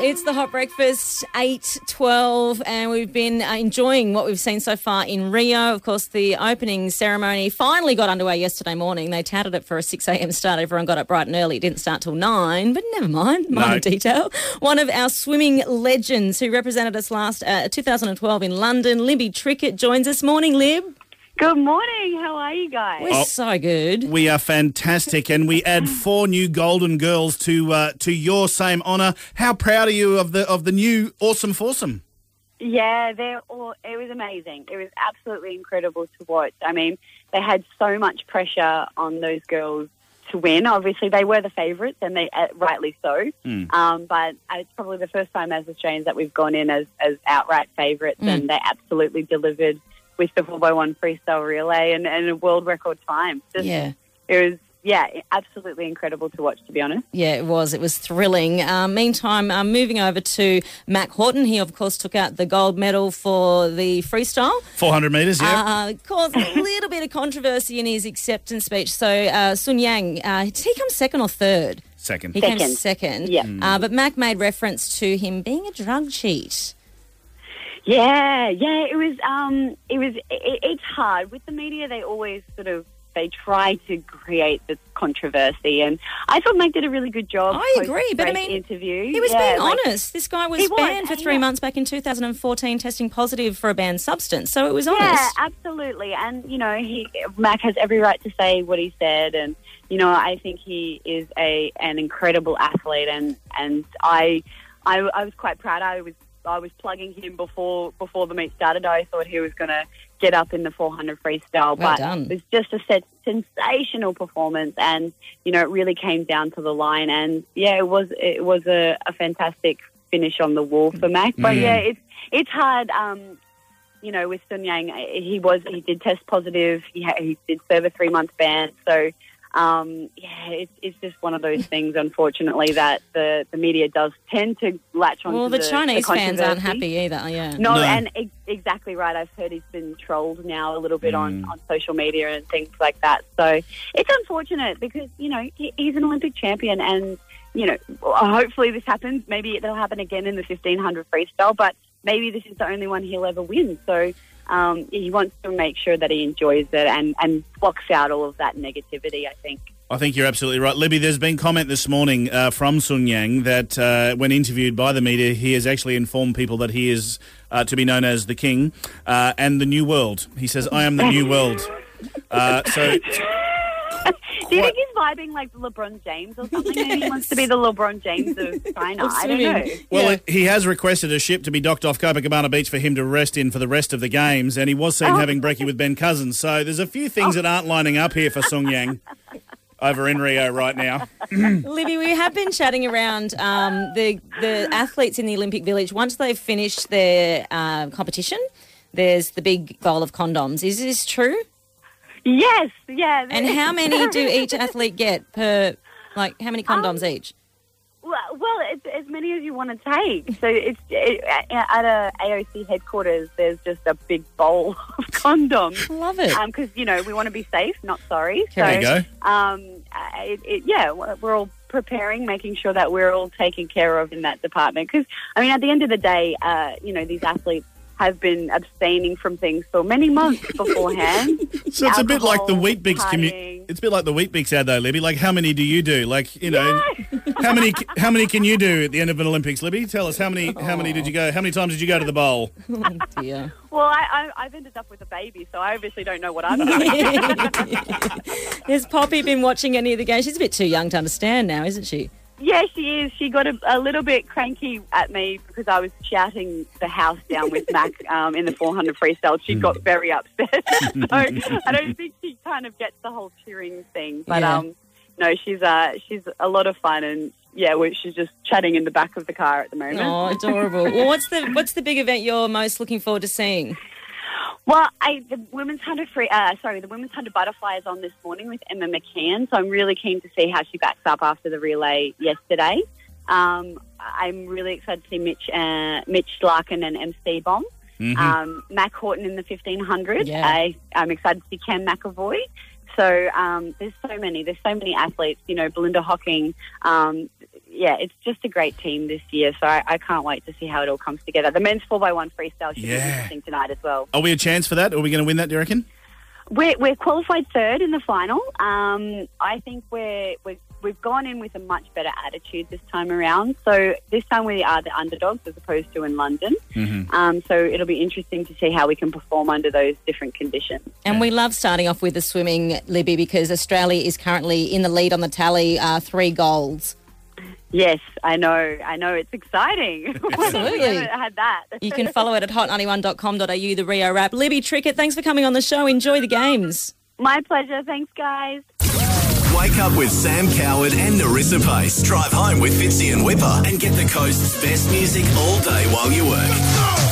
It's the Hot Breakfast, 8:12, and we've been enjoying what we've seen so far in Rio. Of course, the opening ceremony finally got underway yesterday morning. They touted it for a 6 a.m. start. Everyone got up bright and early. It didn't start till 9, but never mind. Minor detail. One of our swimming legends who represented us last 2012 in London, Libby Trickett, joins us. Morning, Lib. Good morning. How are you guys? We're so good. We are fantastic, and we add 4 new golden girls to your same honour. How proud are you of the new awesome foursome? Yeah, it was amazing. It was absolutely incredible to watch. I mean, they had so much pressure on those girls to win. Obviously, they were the favourites, and they rightly so. But it's probably the first time as Australians that we've gone in as outright favourites, and they absolutely delivered with the 4x1 freestyle relay and a world record time. It was, absolutely incredible to watch, to be honest. Yeah, it was. It was thrilling. Meantime, moving over to Mac Horton. He, of course, took out the gold medal for the freestyle. 400 metres, yeah. Caused a little bit of controversy in his acceptance speech. So Sun Yang, did he come second or third? Second. He came second. Yeah. But Mac made reference to him being a drug cheat. Yeah, it's hard. With the media, they always they try to create this controversy, and I thought Mike did a really good job. I agree, but I mean, interview. He was being honest. This guy was banned for 3 months back in 2014, testing positive for a banned substance, so it was honest. Yeah, absolutely, and Mac has every right to say what he said, and I think he is an incredible athlete, and I was quite proud. I was plugging him before the meet started. I thought he was going to get up in the 400 freestyle, but it was just a sensational performance, and it really came down to the line. And it was a fantastic finish on the wall for Mac. But it's hard. With Sun Yang, he did test positive. He did serve a 3-month ban. So. It's just one of those things, unfortunately, that the media does tend to latch on. Well, the Chinese fans aren't happy either, No, and exactly right. I've heard he's been trolled now a little bit on social media and things like that. So it's unfortunate because, he's an Olympic champion and, hopefully this happens. Maybe it'll happen again in the 1500 freestyle, but maybe this is the only one he'll ever win. So he wants to make sure that he enjoys it and blocks out all of that negativity, I think. I think you're absolutely right. Libby, there's been comment this morning from Sun Yang that when interviewed by the media, he has actually informed people that he is to be known as the king and the new world. He says, I am the new world. Do you think he's vibing like LeBron James or something? Maybe he wants to be the LeBron James of China. I don't know. Well, he has requested a ship to be docked off Copacabana Beach for him to rest in for the rest of the games, and he was seen having brekkie with Ben Cousins. So there's a few things that aren't lining up here for Sun Yang over in Rio right now. Libby, we have been chatting around the athletes in the Olympic Village. Once they've finished their competition, there's the big bowl of condoms. Is this true? Yes, yeah. And how many do each athlete get per, how many condoms each? Well, it's as many as you want to take. So at a AOC headquarters, there's just a big bowl of condoms. Love it. Because, we want to be safe, not sorry. There you go. We're all preparing, making sure that we're all taken care of in that department. Because, at the end of the day, these athletes have been abstaining from things for many months beforehand. So it's a bit like the Weet-Bix It's a bit like the Weet-Bix ad, though, Libby. Like, how many do you do? How many can you do at the end of an Olympics, Libby? Tell us how many did you go? How many times did you go to the bowl? Oh dear. Well, I've ended up with a baby, so I obviously don't know what I'm doing. Has Poppy been watching any of the games? She's a bit too young to understand now, isn't she? Yeah, she is. She got a little bit cranky at me because I was shouting the house down with Mac in the 400 freestyle. She got very upset. So I don't think she kind of gets the whole cheering thing. But no, she's a lot of fun, and she's just chatting in the back of the car at the moment. Oh, adorable. Well, what's the big event you're most looking forward to seeing? Well, the women's 100 butterfly is on this morning with Emma McCann, so I'm really keen to see how she backs up after the relay yesterday. I'm really excited to see Mitch Larkin and MC Bomb. Mac Horton in the 1500. Yeah. I'm excited to see Cam McAvoy. So there's so many athletes. Belinda Hocking. it's just a great team this year. So I can't wait to see how it all comes together. The men's 4x1 freestyle should be interesting tonight as well. Are we a chance for that? Are we going to win that, do you reckon? We're qualified third in the final. I think we've gone in with a much better attitude this time around. So this time we are the underdogs as opposed to in London. So it'll be interesting to see how we can perform under those different conditions. And we love starting off with the swimming, Libby, because Australia is currently in the lead on the tally, 3 golds. Yes, I know. It's exciting. Absolutely. We haven't had that. You can follow it at hot91.com.au, the Rio Wrap. Libby Trickett, thanks for coming on the show. Enjoy the games. My pleasure. Thanks, guys. Wake up with Sam Coward and Narissa Pace. Drive home with Fitzy and Whipper and get the coast's best music all day while you work.